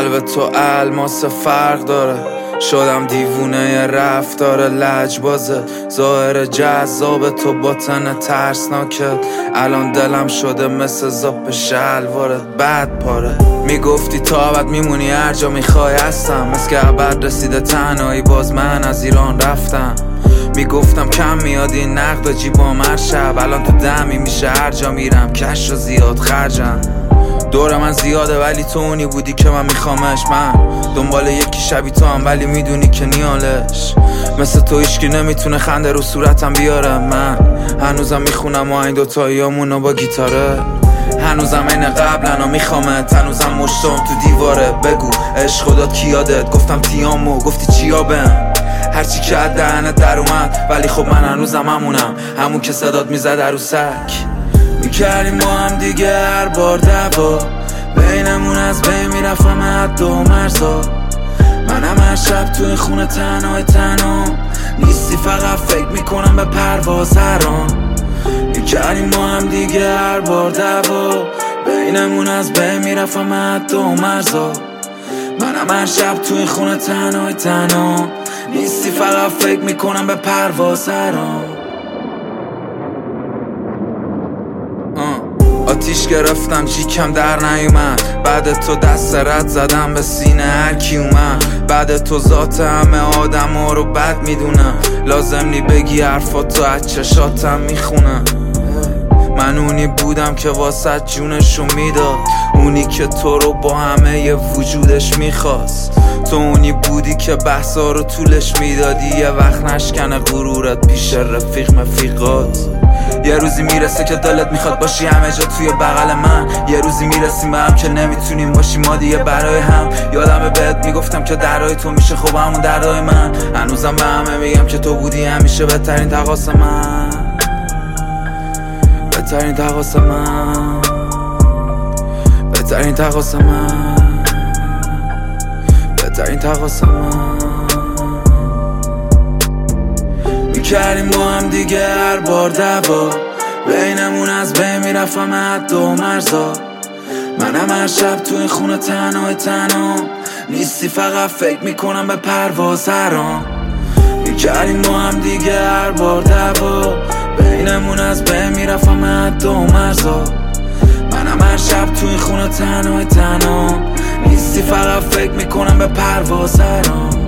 قلب تو الماس فرق داره، شدم دیوونه رفتار لجبازه، ظاهر جذاب تو باطن ترسناکت، الان دلم شده مثل زاپ شلوارت بد پاره. میگفتی تا ابد میمونی هر جا میخوای هستم، مثل که ابد رسیده تنهایی باز من از ایران رفتم. میگفتم کم میاد این نقد جیبام هر شب، الان تو دمی میشه هر جا میرم کش و زیاد خرجم. دور من زیاده ولی تو اونی بودی که من میخوامش، من دنبال یکی شبی تو هم ولی میدونی که نیالش، مثل تو هیچکی نمیتونه خنده رو صورتم بیاره. من هنوزم میخونم و این دوتاییامونو با گیتاره، هنوزم این قبلنا میخوامت، هنوزم مشتم تو دیواره. بگو عشق خدات کی یادت، گفتم تیامو گفتی چیابم، هرچی که از دهنت در اومد ولی خب من هنوزم همونم، همون که صدات میزد عروسک. میکردیم با هم دیگه هر بار دعوا، بینمون از بین میرفتم حد و مرزا. منم هر شب تو این خونه تنهای تنها نیستی، فقط فکر میکنم به پرواز هران. میکردیم با هم دیگه هر بار دعوا، بینمون از بین میرفتم حد و مرزا. منم هر شب تو این خونه تنهای تنها نیستی، فقط فکر میکنم به پرواز هران. آتیش گرفتم چیکم در نیومد، بعد تو دست رد زدم به سینه هر کی اومد. بعد تو ذات همه آدم ها رو بد میدونم، لازم نی بگی حرفاتو از چشاتم میخونم. من اونی بودم که واسه جونشو میداد، اونی که تو رو با همه ی وجودش میخواست. تو اونی بودی که بحثا رو طولش میدادی، یه وقت نشکنه غرورت پیش رفیق مفیقات. یه روزی میرسه که دلت میخواد باشی همه جا توی بغل من، یه روزی میرسیم به هم که نمیتونیم باشیم ما دیگه برای هم. یادمه بهت میگفتم که درای تو میشه خوب همون دردای من، هنوزم به همه میگم که تو بودی همیشه بهترین تقاص من، بهترین تقاص من، بهترین تقاص من، بهترین تقاص من. میکردیم با هم دیگه هر بار دعوا، بینمون از بین میرفتم حد و مرزا. منم هر شب تو این خونه تنهای تنها نیستی، فقط فکر میکنم به پرواز هران. میکردیم با هم دیگه هر بار دعوا، بینمون از بین میرفتم حد و مرزا. منم هر شب تو این خونه تنهای تنها نیستی، فقط فکر میکنم به پرواز هران.